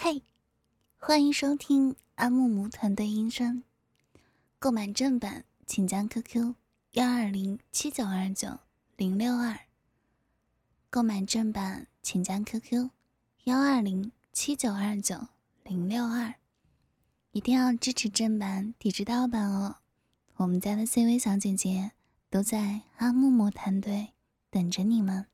嘿，欢迎收听阿木木团队音声。购买正版，请加 QQ1207929-062。购买正版，请加 QQ1207929-062。一定要支持正版，抵制盗版哦！我们家的 CV 小姐姐都在阿木木团队等着你们。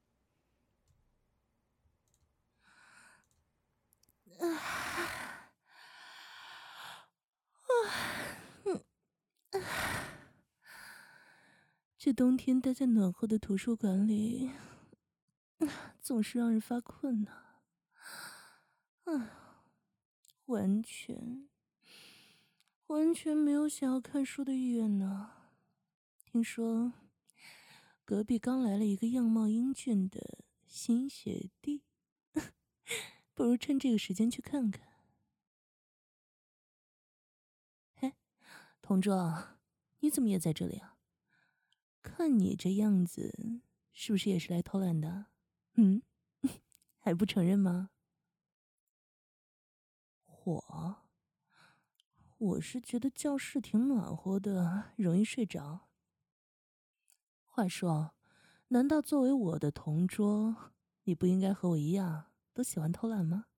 这冬天待在暖和的图书馆里，总是让人发困呢。完全没有想要看书的意愿呢。听说隔壁刚来了一个样貌英俊的新学弟，不如趁这个时间去看看。嘿，同桌，你怎么也在这里啊？看你这样子，是不是也是来偷懒的？还不承认吗？我是觉得教室挺暖和的，容易睡着。话说，难道作为我的同桌，你不应该和我一样都喜欢偷懒吗？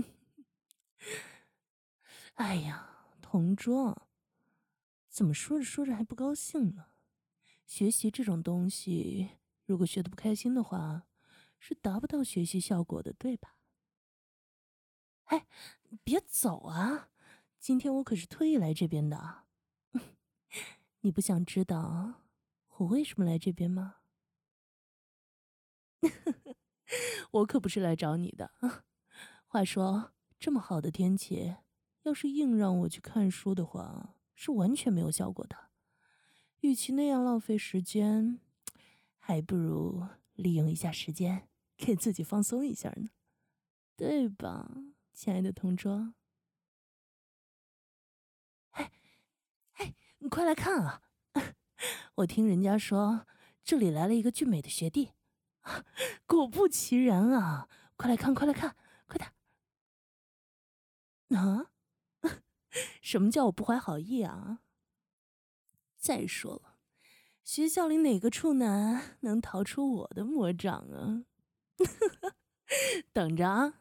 哎呀，同桌，怎么说着说着还不高兴呢？学习这种东西，如果学得不开心的话，是达不到学习效果的，对吧？哎，别走啊！今天我可是特意来这边的。你不想知道我为什么来这边吗？我可不是来找你的。话说，这么好的天气，要是硬让我去看书的话，是完全没有效果的。与其那样浪费时间，还不如利用一下时间，给自己放松一下呢，对吧，亲爱的同桌？你快来看啊！我听人家说，这里来了一个俊美的学弟。果不其然啊！快来看，快来看，快点！啊？什么叫我不怀好意啊？再说了，学校里哪个处男能逃出我的魔掌啊？等着啊！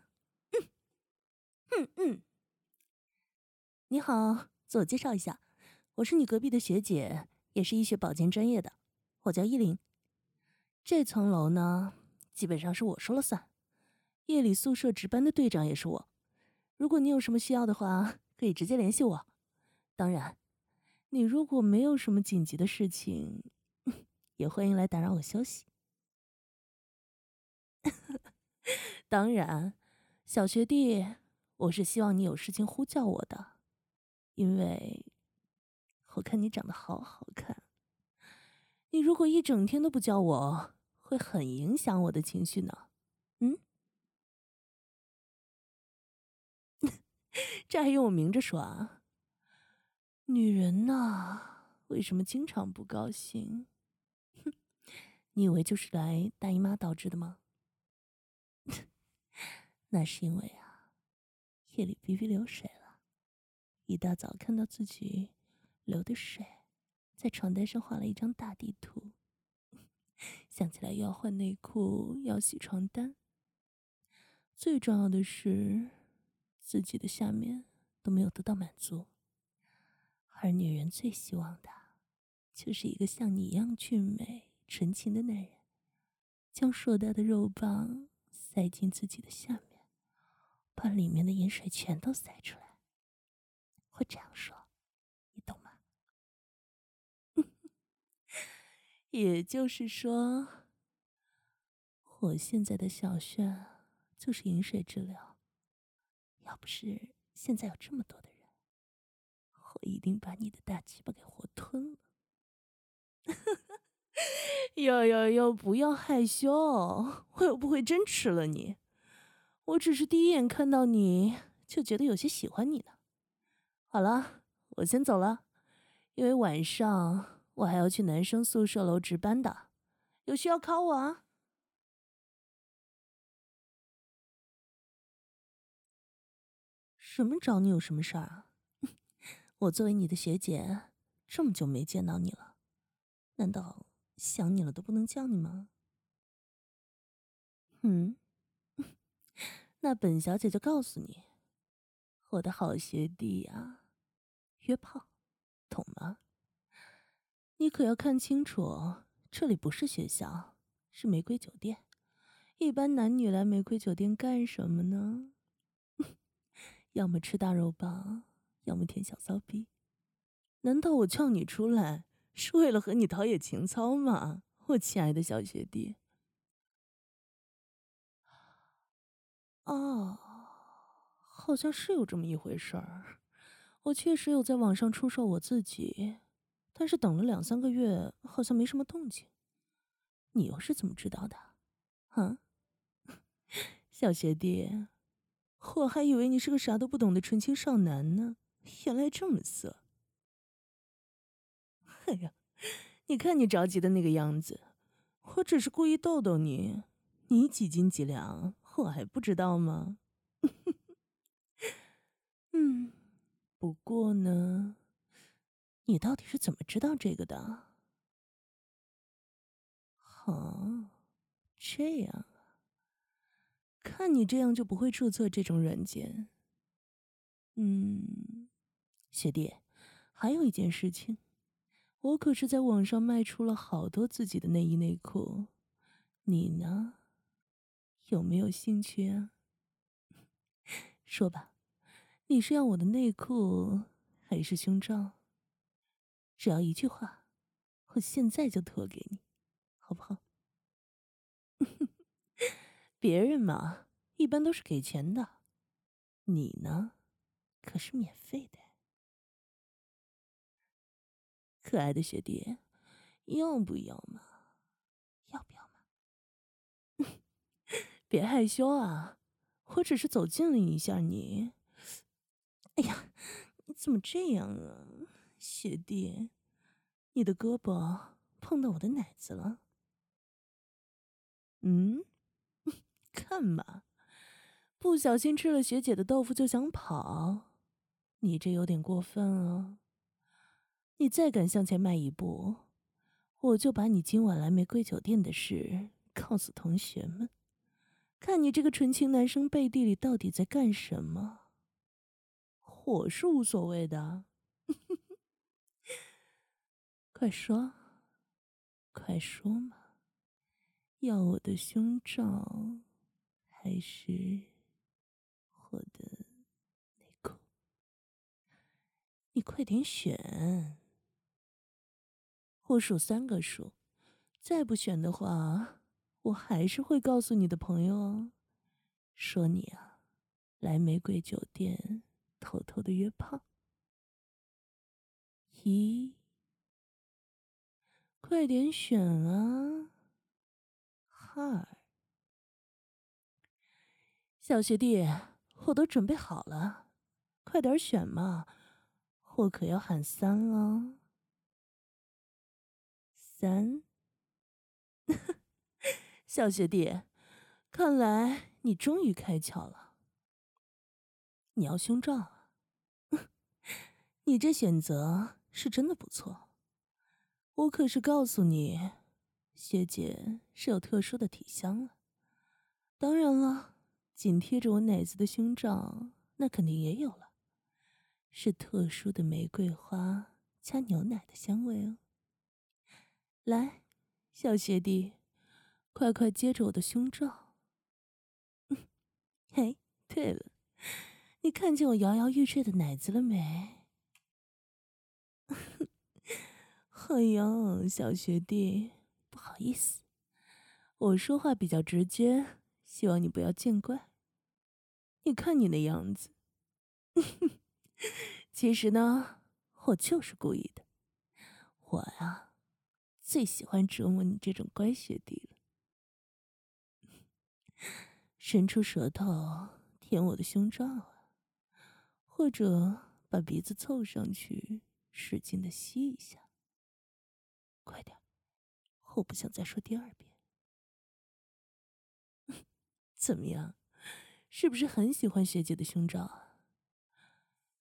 你好，自我介绍一下，我是你隔壁的学姐，也是医学保健专业的，我叫依琳。这层楼呢，基本上是我说了算，夜里宿舍值班的队长也是我。如果你有什么需要的话，可以直接联系我。当然，你如果没有什么紧急的事情，也欢迎来打扰我休息。当然，小学弟，我是希望你有事情呼叫我的，因为我看你长得好好看。你如果一整天都不叫我，会很影响我的情绪呢。这还用我明着说啊？女人呐，为什么经常不高兴？你以为就是来大姨妈导致的吗？那是因为啊，夜里逼逼流水了，一大早看到自己流的水，在床单上画了一张大地图，想起来又要换内裤，要洗床单。最重要的是，自己的下面都没有得到满足，而女人最希望的，就是一个像你一样俊美、纯情的男人，将硕大的肉棒塞进自己的下面，把里面的饮水全都塞出来。会这样说，你懂吗？也就是说，我现在的小穴就是饮水治疗。要不是现在有这么多的人，我一定把你的大鸡巴给活吞了。哟，不要害羞，我又不会真吃了你。我只是第一眼看到你就觉得有些喜欢你呢。好了，我先走了，因为晚上我还要去男生宿舍楼值班的，有需要考我啊。 什么找你有什么事儿啊？我作为你的学姐，这么久没见到你了，难道想你了都不能叫你吗？嗯，那本小姐就告诉你，我的好学弟呀，约炮，懂吗？你可要看清楚，这里不是学校，是玫瑰酒店。一般男女来玫瑰酒店干什么呢？要么吃大肉棒，要么舔小骚逼。难道我叫你出来是为了和你陶冶情操吗，我亲爱的小学弟？哦，好像是有这么一回事儿。我确实有在网上出售我自己，但是等了2、3个月，好像没什么动静。你又是怎么知道的？啊，小学弟，我还以为你是个啥都不懂的纯情少男呢，原来这么色。哎呀，你看你着急的那个样子，我只是故意逗逗你。你几斤几两，我还不知道吗？嗯，不过呢，你到底是怎么知道这个的？哦，这样啊，看你这样就不会注册这种软件。嗯，学弟，还有一件事情，我可是在网上卖出了好多自己的内衣内裤，你呢，有没有兴趣啊？说吧，你是要我的内裤还是胸罩？只要一句话，我现在就脱给你，好不好？别人嘛，一般都是给钱的，你呢，可是免费的。可爱的学弟，要不要嘛？要不要嘛？别害羞啊，我只是走近了一下你。哎呀，你怎么这样啊，学弟？你的胳膊碰到我的奶子了？嗯，看吧，不小心吃了学姐的豆腐就想跑，你这有点过分哦。你再敢向前迈一步，我就把你今晚来玫瑰酒店的事告诉同学们，看你这个纯情男生背地里到底在干什么。我是无所谓的，快说，快说嘛，要我的胸罩还是我的内裤？你快点选，我数3个数，再不选的话，我还是会告诉你的朋友哦，说你啊，来玫瑰酒店偷偷的约炮。1，快点选啊！2，小学弟，我都准备好了，快点选嘛，我可要喊3了。3，小学弟，看来你终于开窍了，你要胸罩啊？你这选择是真的不错。我可是告诉你，学姐是有特殊的体香了。当然了，紧贴着我奶子的胸罩，那肯定也有了，是特殊的玫瑰花加牛奶的香味哦。来，小学弟，快快接着我的胸罩。嘿，对了，你看见我摇摇欲坠的奶子了没？哎呦，小学弟，不好意思，我说话比较直接，希望你不要见怪。你看你那样子，其实呢，我就是故意的。我呀，最喜欢折磨你这种乖学弟了。伸出舌头舔我的胸罩啊，或者把鼻子凑上去，使劲的吸一下。快点，我不想再说第2遍。怎么样，是不是很喜欢学姐的胸罩啊？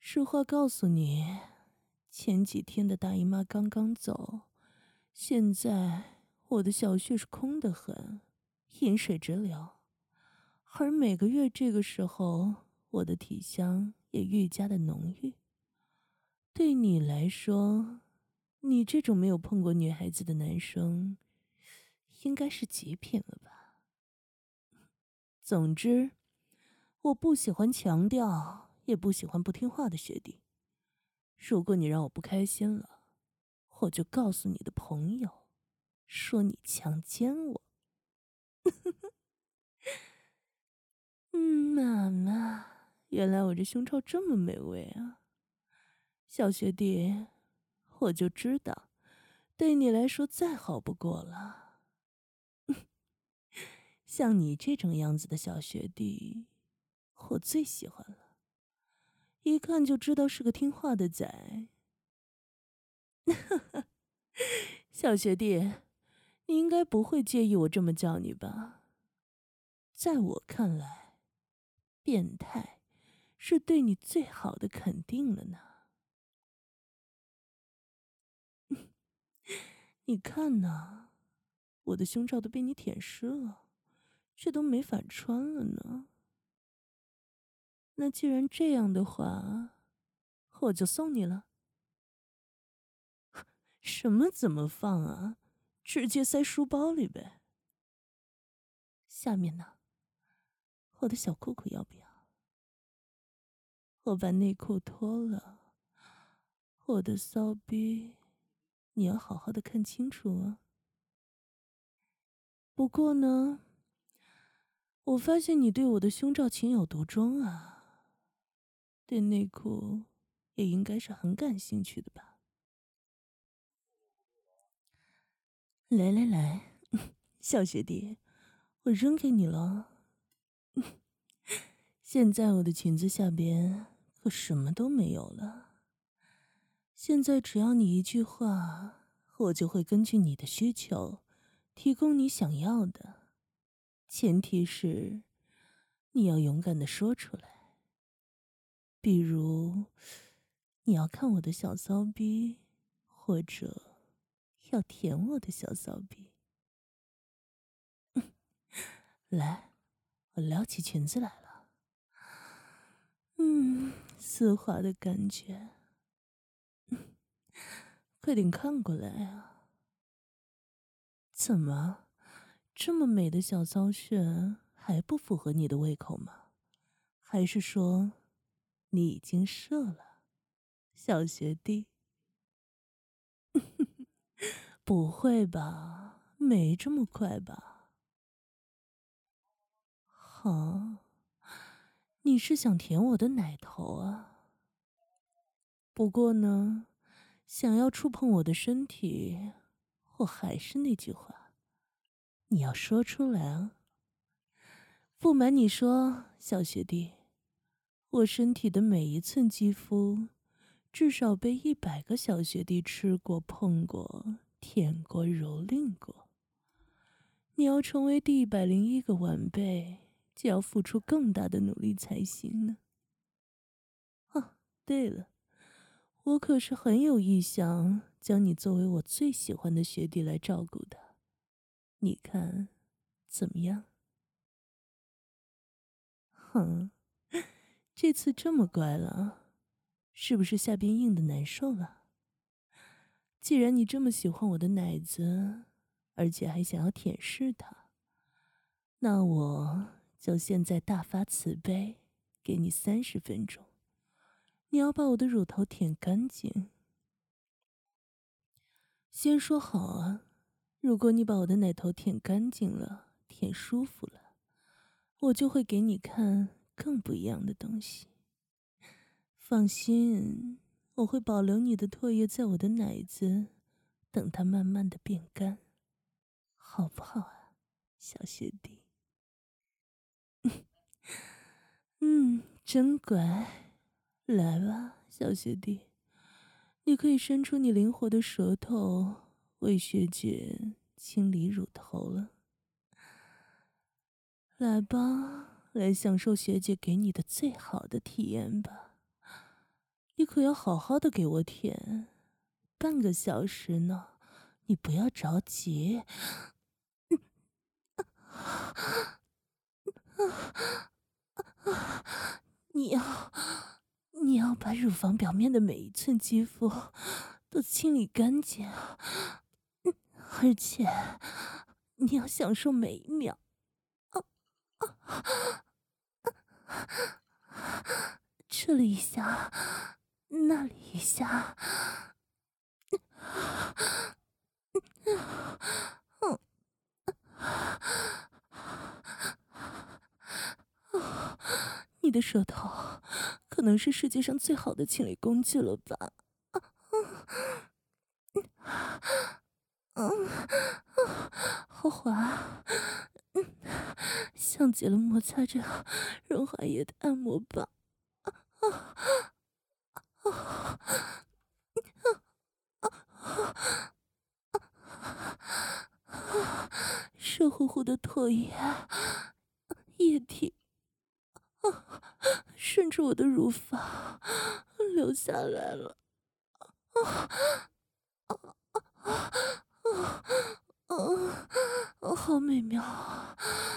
实话告诉你，前几天的大姨妈刚刚走，现在我的小穴是空得很，饮水直流。而每个月这个时候，我的体香也愈加的浓郁。对你来说，你这种没有碰过女孩子的男生，应该是极品了吧？总之，我不喜欢强调，也不喜欢不听话的学弟。如果你让我不开心了，我就告诉你的朋友，说你强奸我。妈妈，原来我这胸罩这么美味啊！小学弟，我就知道，对你来说再好不过了。像你这种样子的小学弟，我最喜欢了，一看就知道是个听话的仔。小学弟，你应该不会介意我这么叫你吧？在我看来，变态是对你最好的肯定了呢。你看呐，我的胸罩都被你舔湿了，这都没法穿了呢。那既然这样的话，我就送你了。什么怎么放啊？直接塞书包里呗。下面呢，我的小裤裤要不要？我把内裤脱了，我的骚逼，你要好好的看清楚啊。不过呢，我发现你对我的胸罩情有独钟啊，对内裤也应该是很感兴趣的吧？来来来，小学弟，我扔给你了。现在我的裙子下边可什么都没有了。现在只要你一句话，我就会根据你的需求，提供你想要的。前提是，你要勇敢的说出来。比如，你要看我的小骚逼，或者要舔我的小骚逼。来，我撩起裙子来了。丝滑的感觉。快点看过来啊！怎么，这么美的小骚穴还不符合你的胃口吗？还是说，你已经射了，小学弟？不会吧，没这么快吧？好，你是想舔我的奶头啊？不过呢，想要触碰我的身体，我还是那句话，你要说出来啊！不瞒你说，小学弟，我身体的每一寸肌肤，至少被100个小学弟吃过、碰过、舔过、蹂躏过。你要成为第101个晚辈，就要付出更大的努力才行呢。哦，对了，我可是很有意向将你作为我最喜欢的学弟来照顾的，你看怎么样？哼，这次这么乖了，是不是下边硬的难受了？既然你这么喜欢我的奶子，而且还想要舔舐它，那我就现在大发慈悲，给你30分钟，你要把我的乳头舔干净。先说好啊，如果你把我的奶头舔干净了，舔舒服了，我就会给你看更不一样的东西。放心，我会保留你的唾液在我的奶子，等它慢慢的变干，好不好啊，小学弟？真乖，来吧，小学弟，你可以伸出你灵活的舌头，为学姐清理乳头了。来吧，来享受学姐给你的最好的体验吧。 你可要好好的给我舔，半个小时呢，你不要着急。你要你要把乳房表面的每一寸肌肤都清理干净，而且你要享受每一秒。这里一下，那里一下，你的舌头可能是世界上最好的清理工具了吧？好滑，像极了摩擦着润滑液的按摩棒。热乎乎的唾液液体顺着我的乳房流下来了。好美妙啊！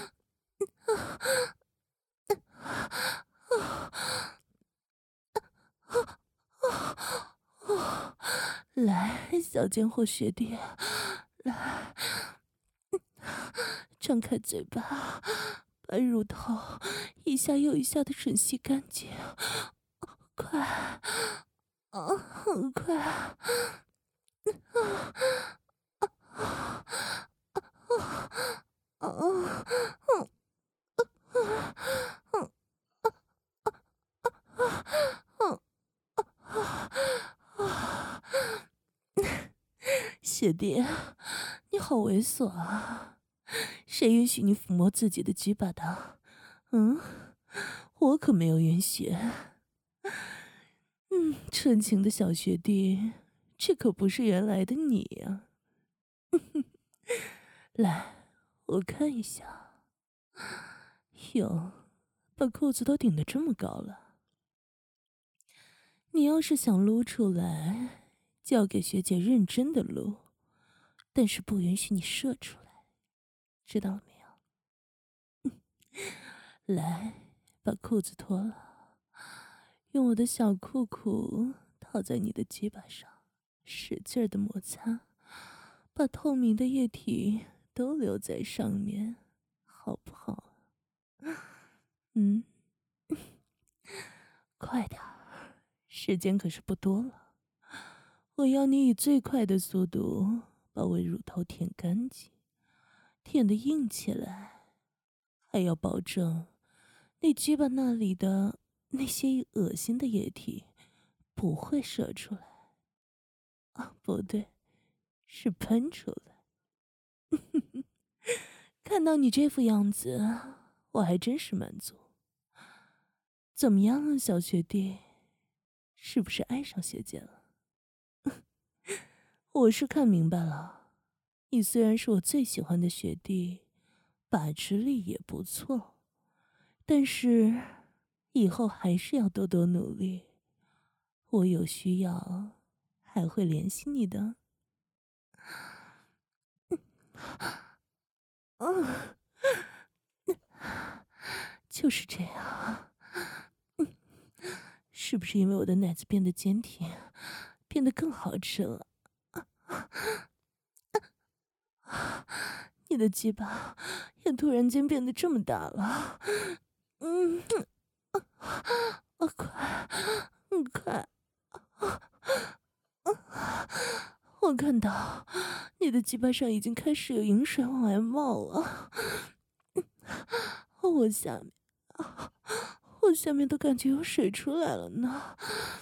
来，小贱货学弟，来，张开嘴巴，把乳头一下又一下的吮吸干净，快，很快。学弟，你好猥琐啊！谁允许你抚摸自己的鸡巴的？我可没有允许。纯情的小学弟，这可不是原来的你呀！来，我看一下。哟，把裤子都顶得这么高了。你要是想撸出来，就要给学姐认真的撸，但是不允许你射出来，知道了没有？来，把裤子脱了，用我的小裤裤套在你的鸡巴上，使劲儿的摩擦，把透明的液体都留在上面，好不好？快点儿，时间可是不多了。我要你以最快的速度把我乳头舔干净，舔得硬起来，还要保证你鸡巴那里的那些恶心的液体不会射出来。不对，是喷出来。看到你这副样子，我还真是满足。怎么样啊，小学弟？是不是爱上学姐了？我是看明白了，你虽然是我最喜欢的学弟，把持力也不错，但是以后还是要多多努力。我有需要还会联系你的。就是这样。是不是因为我的奶子变得坚挺，变得更好吃了？你的鸡巴也突然间变得这么大了。快，快！我看到你的鸡巴上已经开始有饮水往外冒了。我下面都感觉有水出来了呢。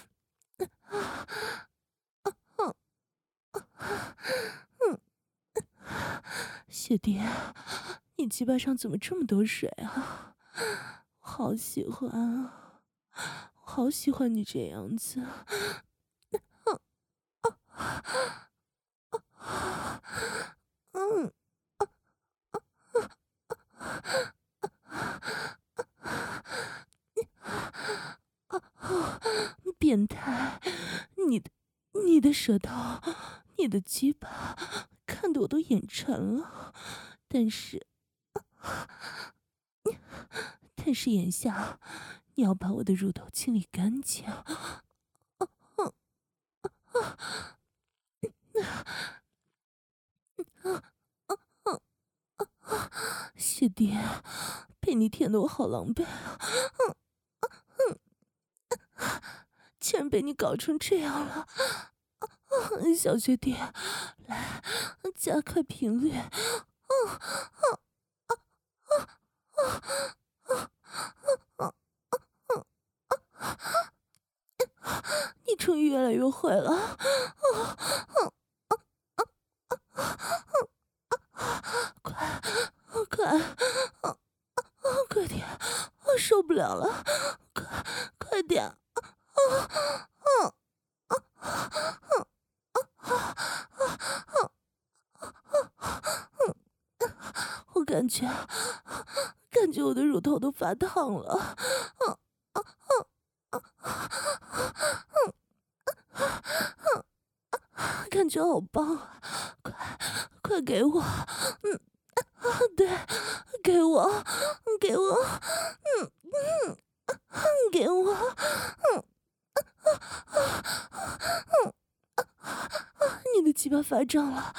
学弟，你鸡巴上怎么这么多水啊？我好喜欢啊，我好喜欢你这样子。 变态！你的舌头，你的鸡巴，看得我都眼馋了。但是眼下，你要把我的乳头清理干净。学弟，被你舔得我好狼狈啊！竟然被你搞成这样了！小学弟，来，加快频率。你终于越来越会了。快点，我受不了了，快点！我感觉我的乳头都发烫了。感觉好棒啊！快给我！对，给我，给我，给我！你的鸡巴发胀了！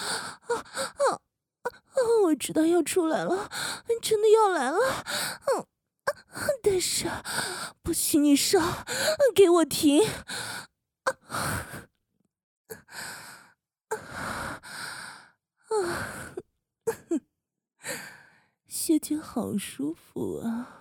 我知道要出来了，真的要来了！但是不许你上，给我停！学姐好舒服啊！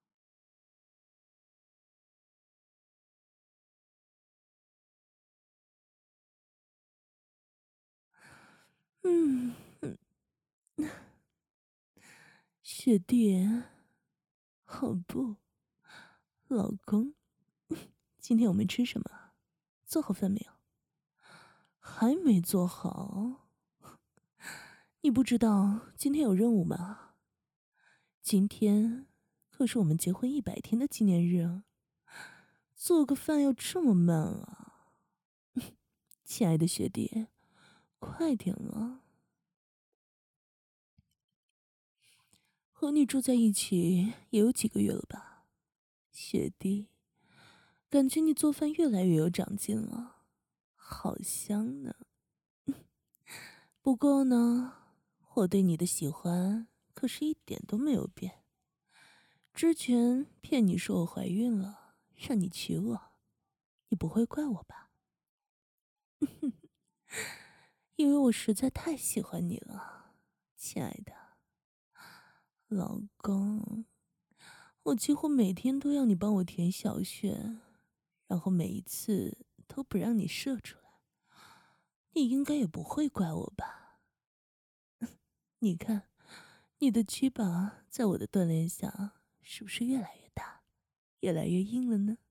学弟，好不，老公，今天我们吃什么？做好饭没有？还没做好。你不知道今天有任务吗？今天可是我们结婚100天的纪念日啊！做个饭要这么慢啊？亲爱的学弟，快点了！和你住在一起也有几个月了吧，学弟，感觉你做饭越来越有长进了，好香呢。不过呢，我对你的喜欢可是一点都没有变。之前骗你说我怀孕了，让你娶我，你不会怪我吧？因为我实在太喜欢你了，亲爱的老公。我几乎每天都要你帮我填小穴，然后每一次都不让你射出来，你应该也不会怪我吧？你看，你的鸡巴在我的锻炼下，是不是越来越大，越来越硬了呢？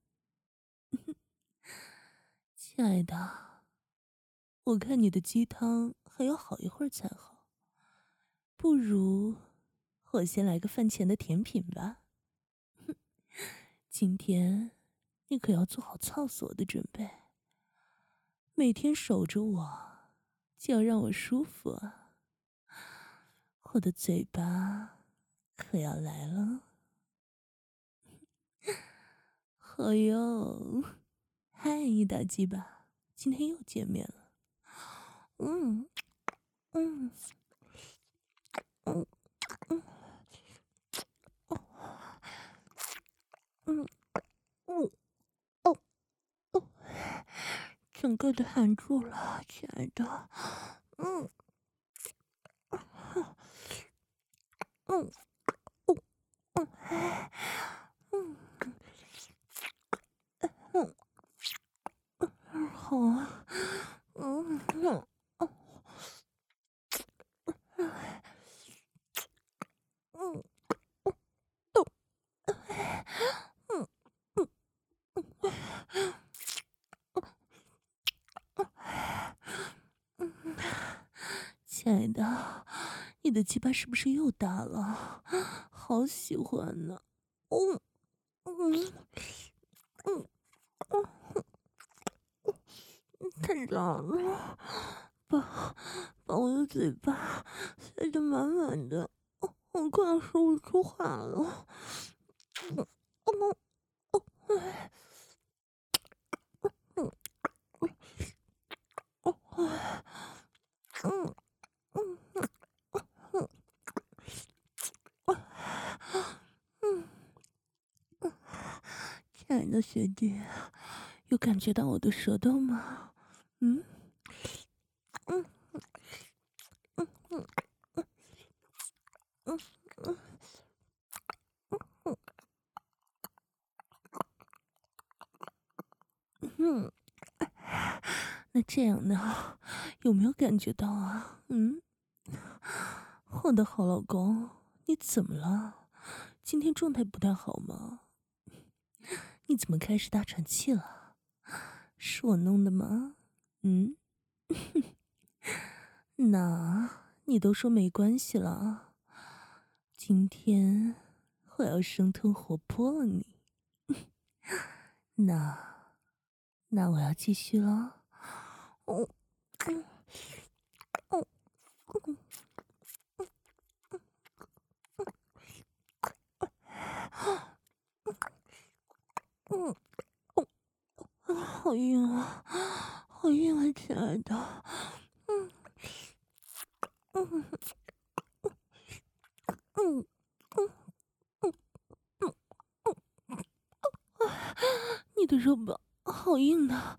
亲爱的，我看你的鸡汤还要好一会儿才好，不如我先来个饭前的甜品吧。今天你可要做好操死我的准备，每天守着我，就要让我舒服啊！我的嘴巴可要来了。好哟，嗨，大鸡巴，今天又见面了。嗯嗯嗯嗯嗯嗯哦哦，整个都含住了，亲爱的。嗯嗯嗯嗯嗯嗯，好啊。嗯嗯哦嗯哦嗯嗯，亲爱的，你的鸡巴是不是又大了？好喜欢呢。嗯嗯嗯嗯太脏了，把我的嘴巴塞得满满的，我快要说不出话了。亲爱的学弟，有感觉到我的舌头吗？那这样呢？有没有感觉到啊？我的好老公，你怎么了？今天状态不太好吗？你怎么开始大喘气了？是我弄的吗？那你都说没关系了，今天我要生吞活剥了你。那我要继续了。好硬啊，好硬啊，亲爱的。你的肉棒好硬的。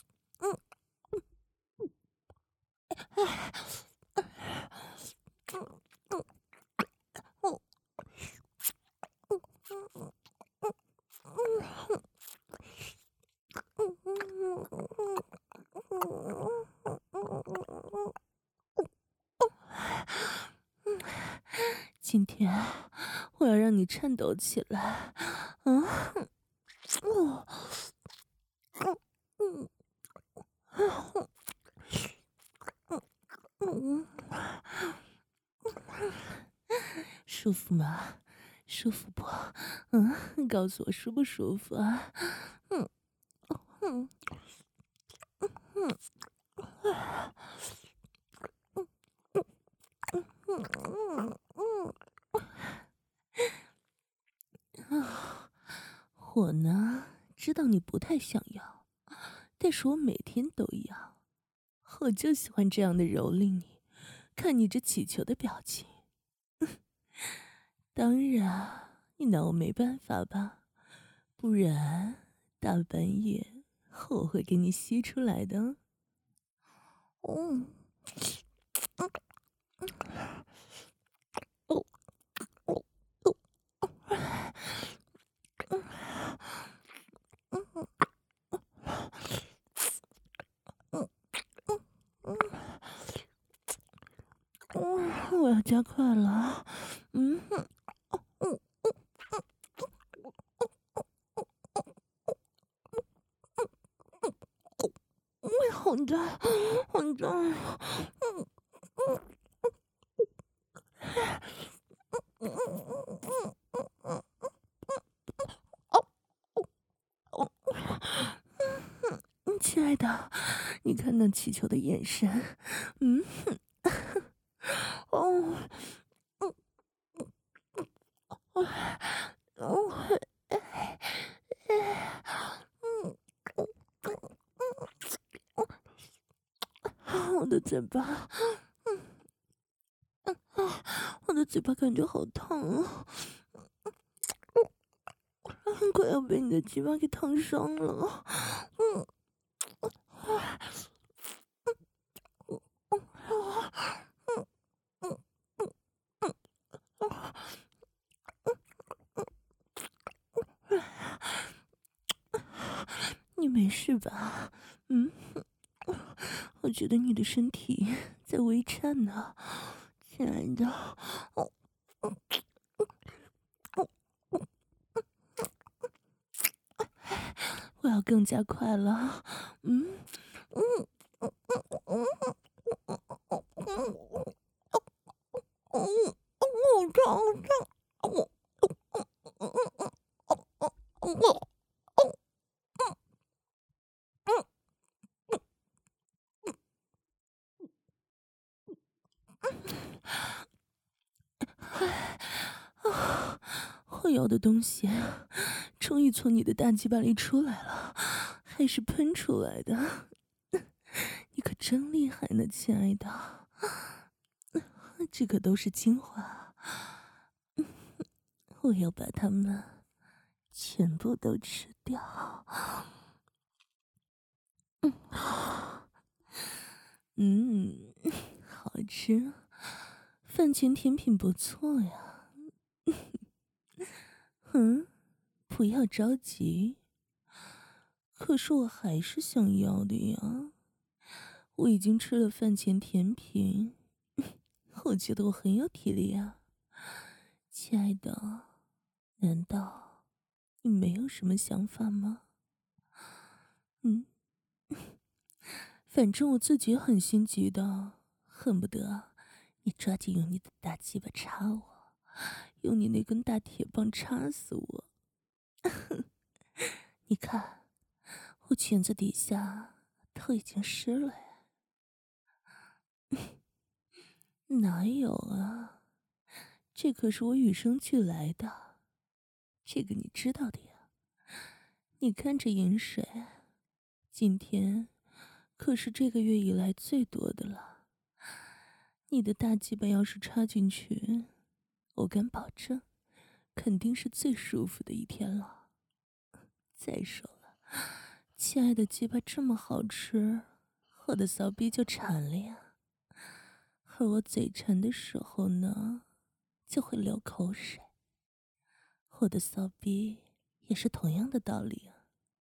今天我要让你颤抖起来。舒服吗？舒服不？告诉我舒不舒服啊？我呢，知道你不太想要，但是我每天都要。我就喜欢这样的蹂躏你，看你这乞求的表情。当然，你拿我没办法吧？不然大半夜我会给你吸出来的。我要加快了。好大，好大。亲爱的，你看那气球的眼神，我的嘴巴，我的嘴巴感觉好烫啊！快要被你的鸡巴给烫伤了。你没事吧？我觉得你的身体在微颤呢，亲爱的。我要更加快了。好烫，好烫。 我要的东西终于从你的大鸡巴里出来了，还是喷出来的。你可真厉害呢，亲爱的。这可都是精华，我要把它们全部都吃掉。好吃，饭前甜品不错呀。不要着急，可是我还是想要的呀。我已经吃了饭前甜品，我觉得我很有体力啊。亲爱的，难道你没有什么想法吗？反正我自己很心急的，恨不得你抓紧用你的大鸡巴插我，用你那根大铁棒插死我。你看，我裙子底下都已经湿了呀。哪有啊，这可是我与生俱来的，这个你知道的呀。你看这饮水，今天可是这个月以来最多的了。你的大鸡巴要是插进去，我敢保证，肯定是最舒服的一天了。再说了，亲爱的鸡巴这么好吃，我的骚逼就馋了呀。而我嘴馋的时候呢，就会流口水。我的骚逼也是同样的道理啊。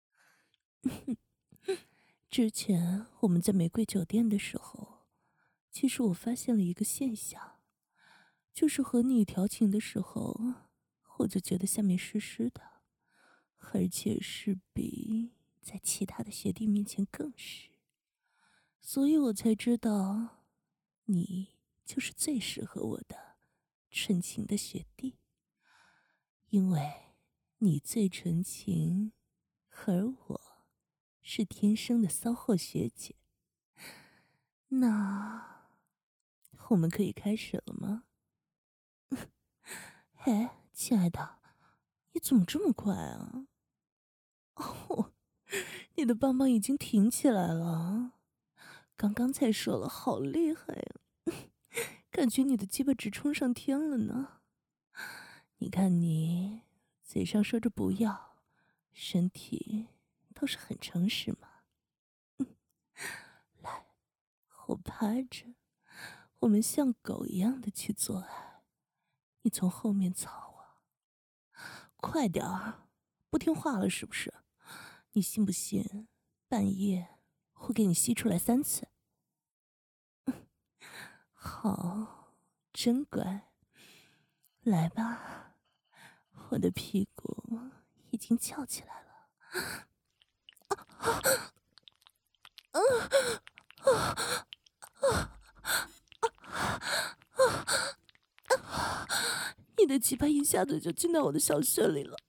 之前我们在玫瑰酒店的时候，其实我发现了一个现象，就是和你调情的时候，我就觉得下面湿湿的，而且是比在其他的学弟面前更湿，所以我才知道，你就是最适合我的纯情的学弟，因为你最纯情，而我是天生的骚货学姐。那我们可以开始了吗？嘿，亲爱的，你怎么这么快啊？哦，你的棒棒已经挺起来了，刚刚才说了，好厉害呀！感觉你的鸡巴直冲上天了呢。你看你嘴上说着不要，身体倒是很诚实嘛。来，我趴着，我们像狗一样的去做爱，你从后面操我，快点儿，不听话了是不是？你信不信半夜会给你吸出来3次？好，真乖，来吧，我的屁股已经翘起来了。你的鸡巴一下子就进到我的小穴里了，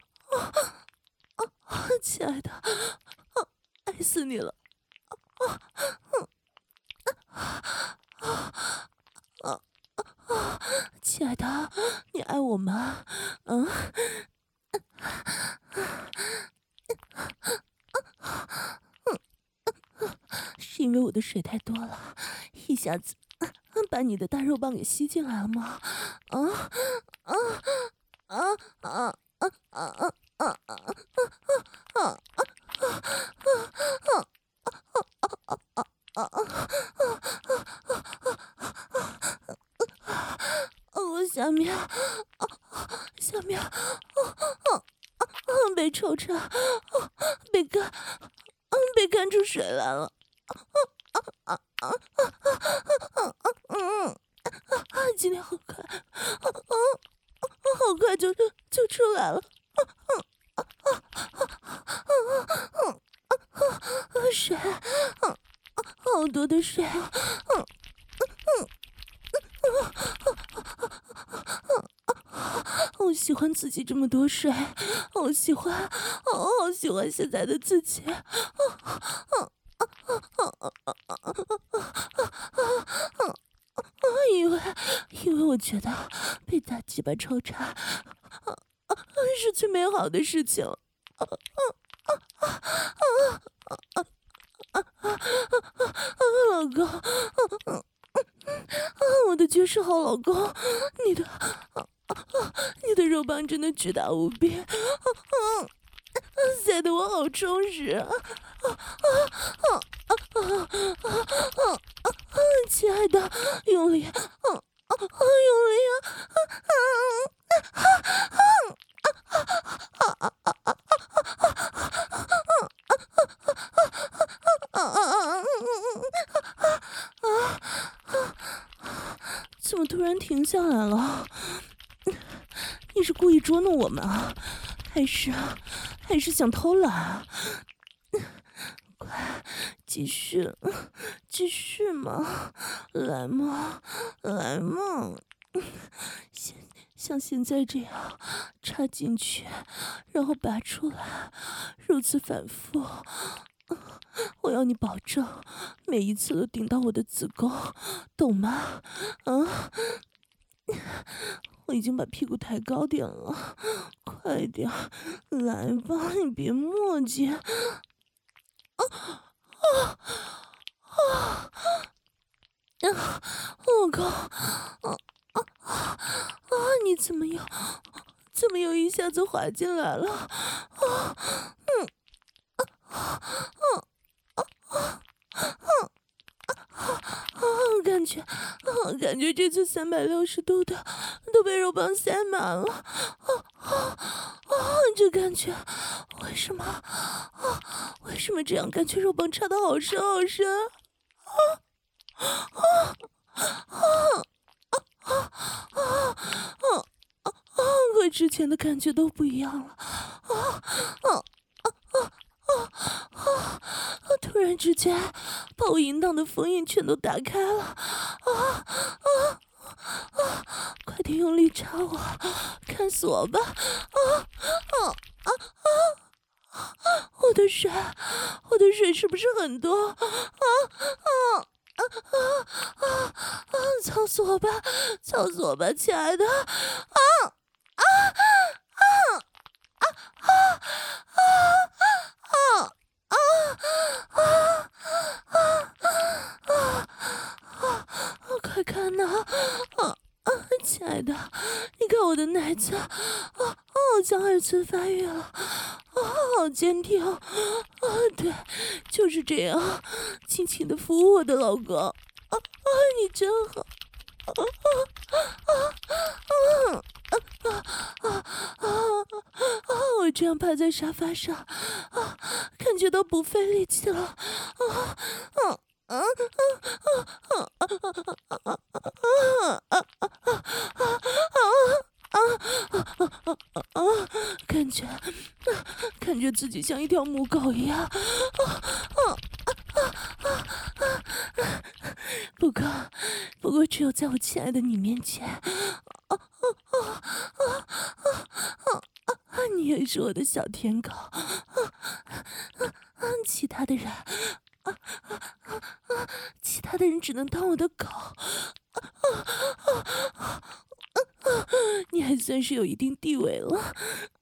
亲爱的，爱死你了！亲爱的，你爱我吗？是因为我的水太多了，一下子把你的大肉棒给吸进来了吗？我下面被抽插，被干出水来了。今天好快，好快就出来了。水，好多的水。我喜欢自己这么多水，好喜欢现在的自己。因为我觉得被大鸡巴抽插， 是最美好的事情。老公，我的绝世好老公，你的肉棒真的巨大无比，塞得我好充实。亲爱的，用力，用力怎么突然停下来了？你是故意捉弄我们啊？还是想偷懒？快，继续嘛，来嘛，像现在这样插进去，然后拔出来，如此反复。我要你保证每一次都顶到我的子宫，懂吗？我已经把屁股抬高点了，快点来吧，你别磨叽。老公，你怎么又一下子滑进来了？感觉这次360度的都被肉棒塞满了。这感觉为什么这样感觉肉棒插得好深好深？和之前的感觉都不一样了。突然之间，把我淫荡的封印全都打开了。快点用力插我，看死我吧！我的水是不是很多？操死我吧，亲爱的！快看呐！亲爱的，你看我的奶子，好像2次发育了，好坚挺，对，就是这样，轻轻的服务我的老公，你真好，我这样趴在沙发上，感觉到不费力气了，感觉自己像一条母狗一样，不过只有在我亲爱的你面前，你也是我的小舔狗，其他的人只能当我的狗，你还算是有一定地位了，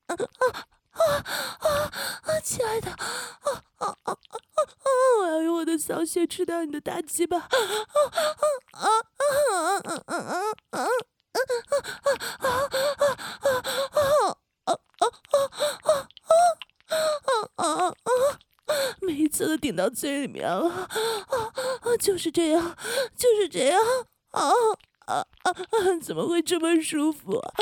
亲爱的，我要用我的小血吃掉你的大鸡巴，每一次都顶到嘴里面了，就是这样，怎么会这么舒服啊？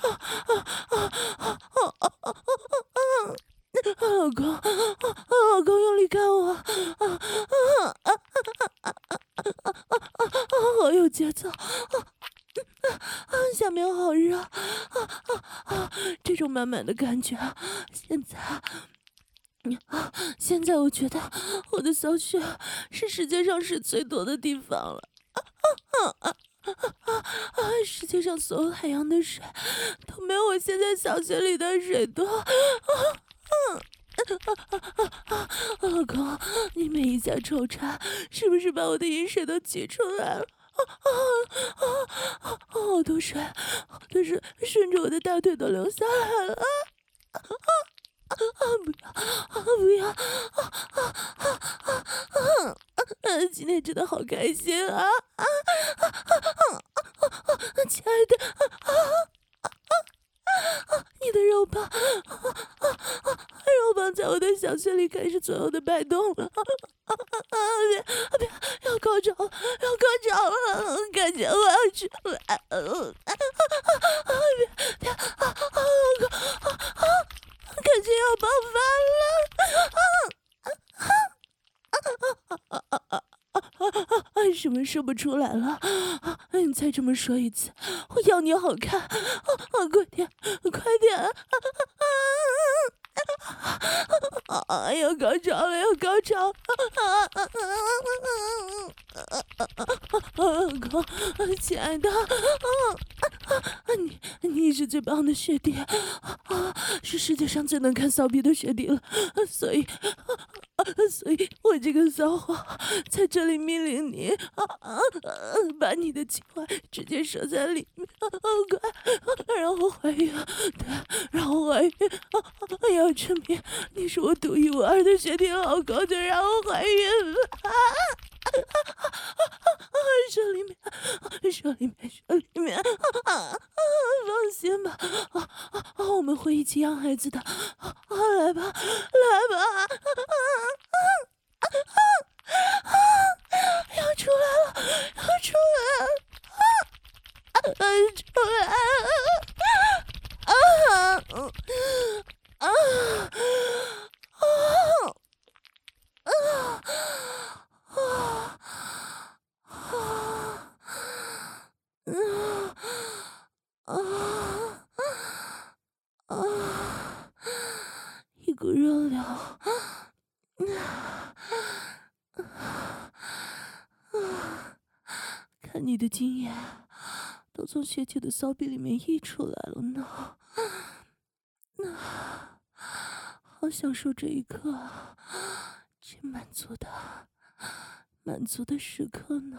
老公用力干我，好有节奏，下面好热，这种满满的感觉，现在我觉得我的小穴是世界上水最多的地方了。世界上所有海洋的水都没有我现在小穴里的水多。老公，你每一下抽插是不是把我的饮水都挤出来了？好多水顺着我的大腿都流下来了。 不要！今天真的好开心啊！亲爱的，你的肉棒，肉棒在我的小穴里开始左右的摆动了。别，要高潮了，要高潮了！感觉我要出来了！别，感觉要爆发了！什么说不出来了？你再这么说一次，我要你好看！快点，快点！要高潮了，要高潮了！亲爱的，你是最棒的学弟，是世界上最能看骚逼的学弟了，所以我这个骚货在这里命令你，把你的情怀直接射在里面，快让我怀孕，对，让我怀孕，要证明你是我独一无二的学弟老公，就让我怀孕吧！射里面，放心吧，我们会一起养孩子的，来吧，要出来了，出来一股热流，看你的精液都从学姐的骚逼里面溢出来了呢，好享受这一刻，这满足的时刻呢。